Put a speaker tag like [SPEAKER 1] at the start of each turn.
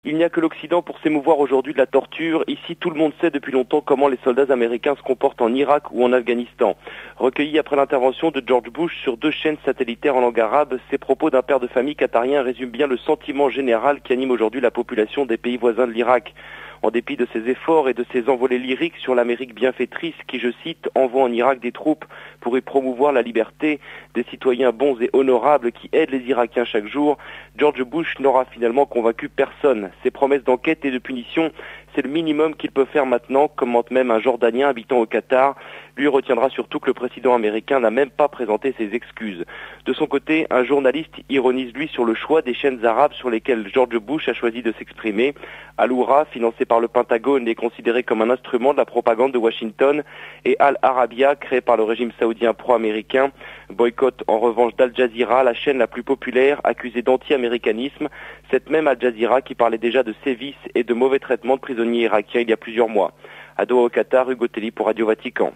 [SPEAKER 1] Il n'y a que l'Occident pour s'émouvoir aujourd'hui de la torture. Ici, tout le monde sait depuis longtemps comment les soldats américains se comportent en Irak ou en Afghanistan. Recueillis après l'intervention de George Bush sur 2 chaînes satellitaires en langue arabe, ces propos d'un père de famille qatarien résument bien le sentiment général qui anime aujourd'hui la population des pays voisins de l'Irak. En dépit de ses efforts et de ses envolées lyriques sur l'Amérique bienfaitrice qui, je cite, envoie en Irak des troupes pour y promouvoir la liberté, des citoyens bons et honorables qui aident les Irakiens chaque jour, George Bush n'aura finalement convaincu personne. Ses promesses d'enquête et de punition, c'est le minimum qu'il peut faire maintenant, commente même un Jordanien habitant au Qatar. Lui retiendra surtout que le président américain n'a même pas présenté ses excuses. De son côté, un journaliste ironise lui sur le choix des chaînes arabes sur lesquelles George Bush a choisi de s'exprimer. Al-Oura, financé par le Pentagone, est considéré comme un instrument de la propagande de Washington, et Al-Arabiya, créé par le régime saoudien pro-américain, boycotte en revanche d'Al Jazeera, la chaîne la plus populaire, accusée d'anti-américanisme, cette même Al Jazeera qui parlait déjà de sévices et de mauvais traitements de prisonniers irakiens il y a plusieurs mois. À Doha au Qatar, Hugo Telli pour Radio Vatican.